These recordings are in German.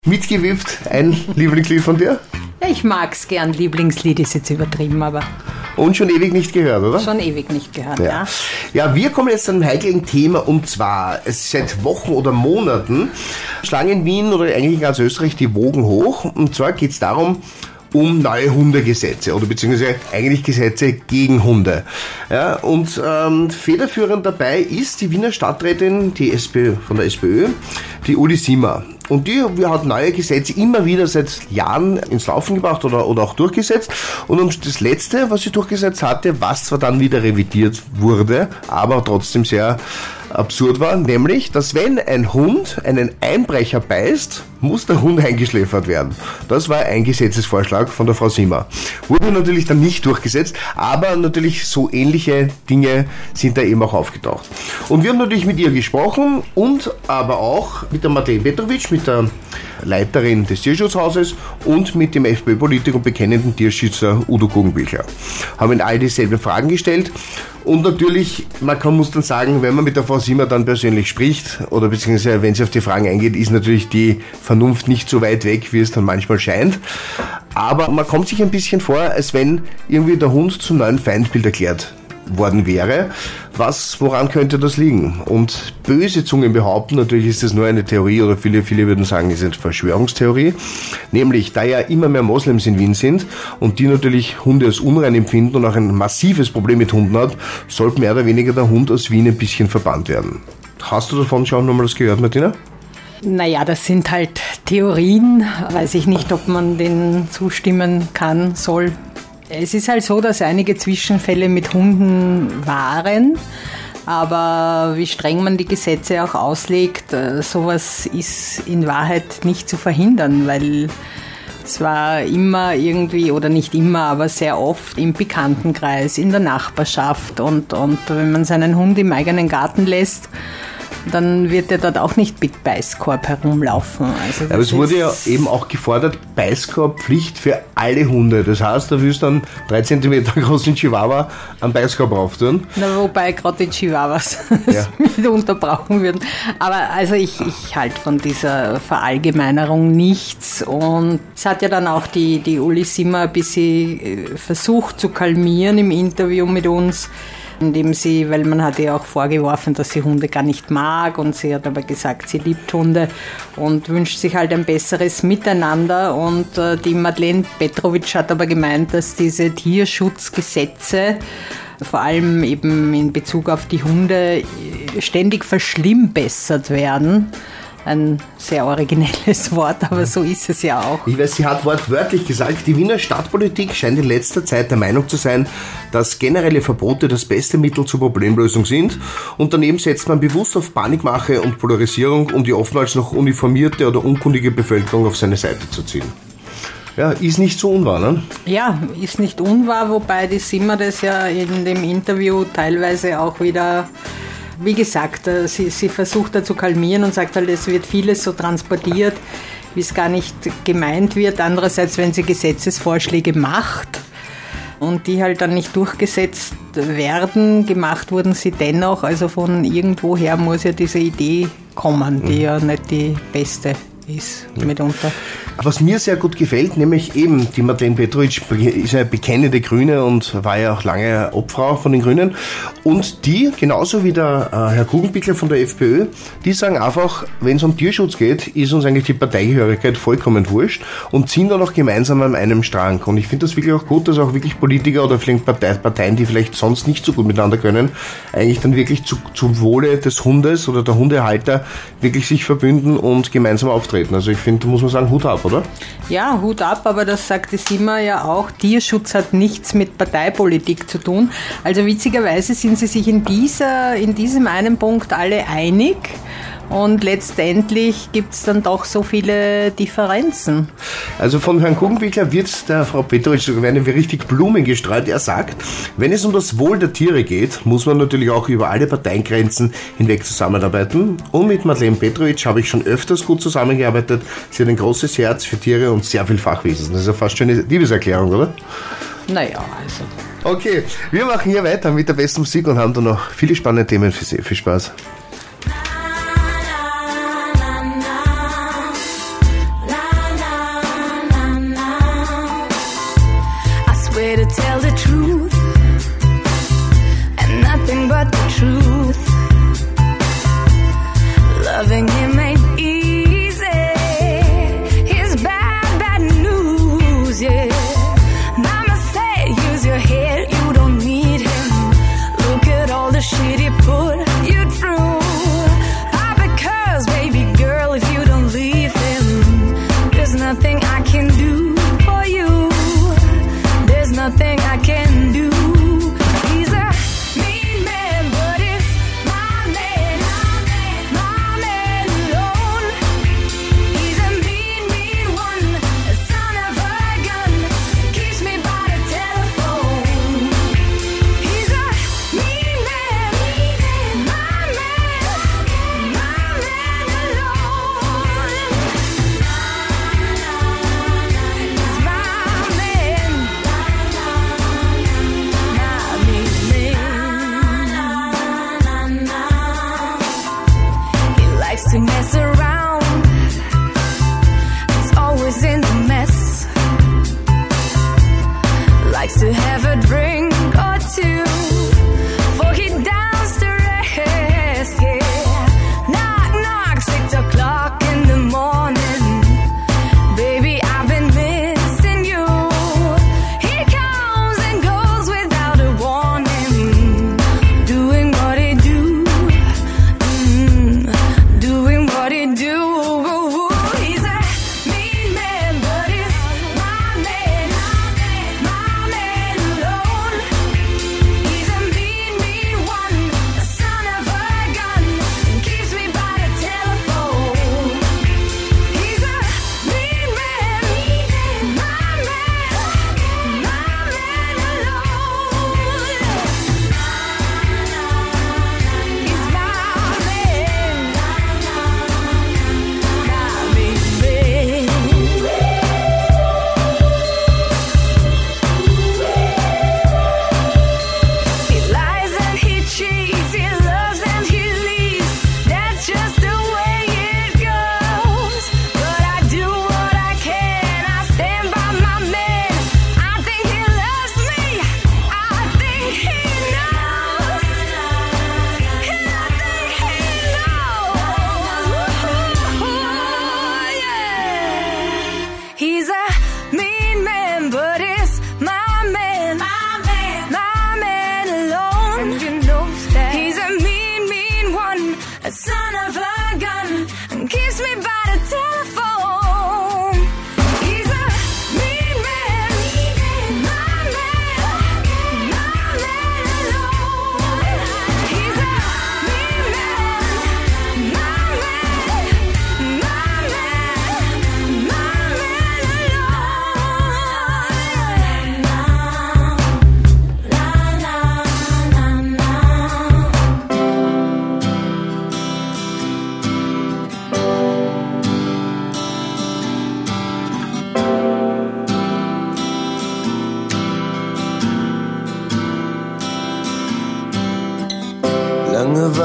Mitgewippt, ein Lieblingslied von dir? Ja, ich mag's gern. Lieblingslied ist jetzt übertrieben, aber... Und schon ewig nicht gehört, oder? Schon ewig nicht gehört, ja. Ja, wir kommen jetzt zu einem heiklen Thema, und zwar, seit Wochen oder Monaten schlagen in Wien oder eigentlich in ganz Österreich die Wogen hoch. Und zwar geht's darum, um neue Hundegesetze oder beziehungsweise eigentlich Gesetze gegen Hunde. Ja, und federführend dabei ist die Wiener Stadträtin, die von der SPÖ, die Uli Simmer. Und die hat neue Gesetze immer wieder seit Jahren ins Laufen gebracht oder auch durchgesetzt. Und um das Letzte, was sie durchgesetzt hatte, was zwar dann wieder revidiert wurde, aber trotzdem sehr absurd war, nämlich, dass wenn ein Hund einen Einbrecher beißt, muss der Hund eingeschläfert werden. Das war ein Gesetzesvorschlag von der Frau Simmer. Wurde natürlich dann nicht durchgesetzt, aber natürlich so ähnliche Dinge sind da eben auch aufgetaucht. Und wir haben natürlich mit ihr gesprochen und aber auch mit der Madeleine Petrovic, mit der Leiterin des Tierschutzhauses und mit dem FPÖ-Politiker und bekennenden Tierschützer Udo Guggenbichler. Haben ihnen all dieselben Fragen gestellt. Und natürlich, muss dann sagen, wenn man mit der Frau Simmer dann persönlich spricht oder beziehungsweise wenn sie auf die Fragen eingeht, ist natürlich die Vernunft nicht so weit weg, wie es dann manchmal scheint. Aber man kommt sich ein bisschen vor, als wenn irgendwie der Hund zum neuen Feindbild erklärt worden wäre. Woran könnte das liegen? Und böse Zungen behaupten, natürlich ist das nur eine Theorie oder viele würden sagen, es ist eine Verschwörungstheorie. Nämlich, da ja immer mehr Moslems in Wien sind und die natürlich Hunde als unrein empfinden und auch ein massives Problem mit Hunden hat, sollte mehr oder weniger der Hund aus Wien ein bisschen verbannt werden. Hast du davon schon nochmal was gehört, Martina? Naja, das sind halt Theorien. Weiß ich nicht, ob man denen zustimmen kann, soll. Es ist halt so, dass einige Zwischenfälle mit Hunden waren, aber wie streng man die Gesetze auch auslegt, sowas ist in Wahrheit nicht zu verhindern, weil es war immer irgendwie, oder nicht immer, aber sehr oft im Bekanntenkreis, in der Nachbarschaft und wenn man seinen Hund im eigenen Garten lässt, dann wird er dort auch nicht mit Beißkorb herumlaufen. Also aber es wurde ja eben auch gefordert, Beißkorbpflicht für alle Hunde. Das heißt, da willst du einen 3 cm großen Chihuahua am Beißkorb rauf tun. Na, wobei gerade die Chihuahuas mitunter brauchen würden. Aber also ich halte von dieser Verallgemeinerung nichts. Und es hat ja dann auch die Uli Simmer ein bisschen versucht zu kalmieren im Interview mit uns, indem sie, weil man hat ihr auch vorgeworfen, dass sie Hunde gar nicht mag, und sie hat aber gesagt, sie liebt Hunde und wünscht sich halt ein besseres Miteinander. Und die Madeleine Petrovic hat aber gemeint, dass diese Tierschutzgesetze, vor allem eben in Bezug auf die Hunde, ständig verschlimmbessert werden. Ein sehr originelles Wort, aber so ist es ja auch. Ich weiß, sie hat wortwörtlich gesagt, die Wiener Stadtpolitik scheint in letzter Zeit der Meinung zu sein, dass generelle Verbote das beste Mittel zur Problemlösung sind, und daneben setzt man bewusst auf Panikmache und Polarisierung, um die oftmals noch uniformierte oder unkundige Bevölkerung auf seine Seite zu ziehen. Ja, ist nicht so unwahr, ne? Ja, ist nicht unwahr, wobei die Simmer das ja in dem Interview teilweise auch wieder... Wie gesagt, sie versucht da zu kalmieren und sagt halt, es wird vieles so transportiert, wie es gar nicht gemeint wird. Andererseits, wenn sie Gesetzesvorschläge macht und die halt dann nicht durchgesetzt werden, gemacht wurden sie dennoch. Also von irgendwoher muss ja diese Idee kommen, die ja nicht die beste ist mitunter. Was mir sehr gut gefällt, nämlich eben die Madeleine Petrovic ist eine bekennende Grüne und war ja auch lange Obfrau von den Grünen, und die, genauso wie der Herr Guggenbichler von der FPÖ, die sagen einfach, wenn es um Tierschutz geht, ist uns eigentlich die Parteigehörigkeit vollkommen wurscht und ziehen dann auch gemeinsam an einem Strang. Und ich finde das wirklich auch gut, dass auch wirklich Politiker oder vielleicht Parteien, die vielleicht sonst nicht so gut miteinander können, eigentlich dann wirklich zum Wohle des Hundes oder der Hundehalter wirklich sich verbünden und gemeinsam auftreten. Also ich finde, da muss man sagen, Hut ab, oder? Ja, Hut ab, aber das sagt die Simmer ja auch. Tierschutz hat nichts mit Parteipolitik zu tun. Also witzigerweise sind sie sich in diesem einen Punkt alle einig. Und letztendlich gibt es dann doch so viele Differenzen. Also von Herrn Guggenbichler wird der Frau Petrovic werden richtig Blumen gestreut. Er sagt, wenn es um das Wohl der Tiere geht, muss man natürlich auch über alle Parteigrenzen hinweg zusammenarbeiten. Und mit Madeleine Petrovic habe ich schon öfters gut zusammengearbeitet. Sie hat ein großes Herz für Tiere und sehr viel Fachwissen. Das ist ja fast schon eine Liebeserklärung, oder? Naja, also. Okay, wir machen hier weiter mit der besten Musik und haben dann noch viele spannende Themen für Sie. Viel Spaß. La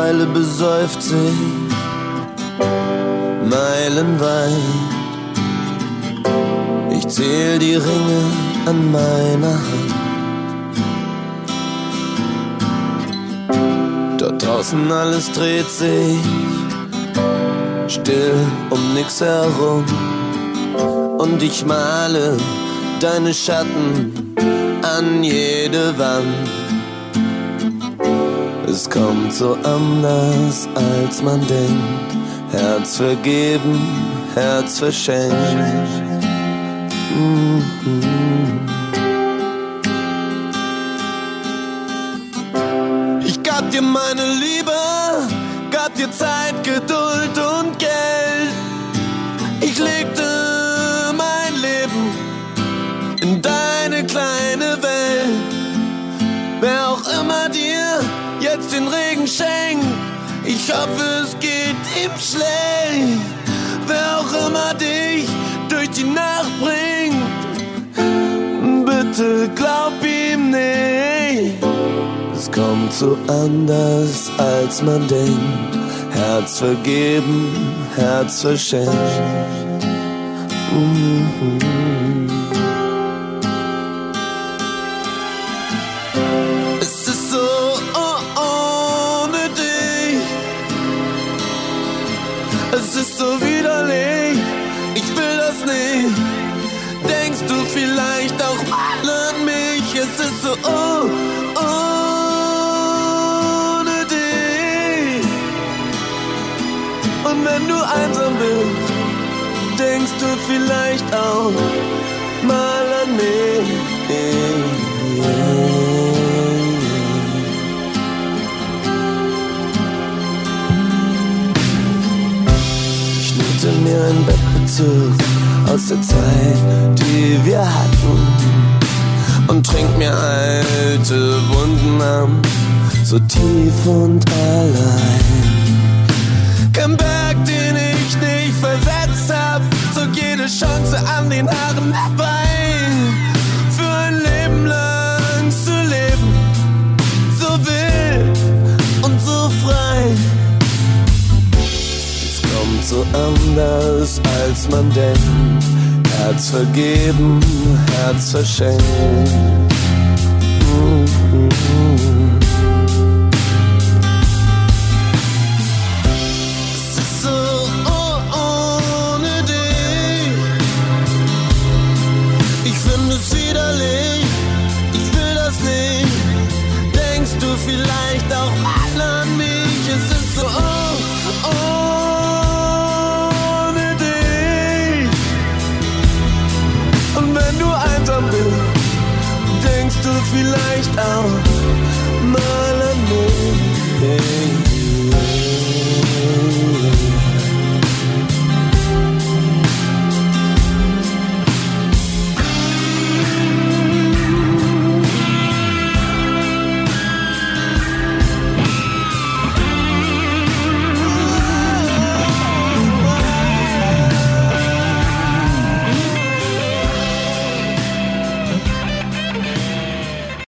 Weile besäuft sich meilenweit. Ich zähl die Ringe an meiner Hand. Dort draußen alles dreht sich still um nix herum. Und ich male deine Schatten an jede Wand. Es kommt so anders, als man denkt. Herz vergeben, Herz verschenkt. Ich gab dir meine Liebe, gab dir Zeit, Geduld und Geld. Ich legte mein Leben in deine kleine Welt. Wer auch immer dir jetzt den Regen schenkt, ich hoffe, es geht ihm schlecht. Wer auch immer dich durch die Nacht bringt, bitte glaub ihm nicht. Es kommt so anders, als man denkt. Herz vergeben, Herz verschenkt. Es ist so ohne dich. Es ist so widerlich. Ich will das nicht. Denkst du vielleicht auch mal an mich? Es ist so ohne dich. Und wenn du einsam bist, denkst du vielleicht auch mal an mich. Ich schnitte mir ein Bettbezug aus der Zeit, die wir hatten, und trink mir alte Wunden an, so tief und allein. Kein Berg, den ich nicht versetzt hab, zog jede Chance an den Haaren herbei. Für ein Leben lang zu leben, so wild und so frei. Es kommt so anders, als man denkt. Herz vergeben, Herz verschenkt. Es ist so ohne dich. Ich finde es widerlich. Ich will das nicht. Denkst du vielleicht auch mal an mich? Es ist so ohne dich. Und wenn du einsam bist, denkst du vielleicht auch mal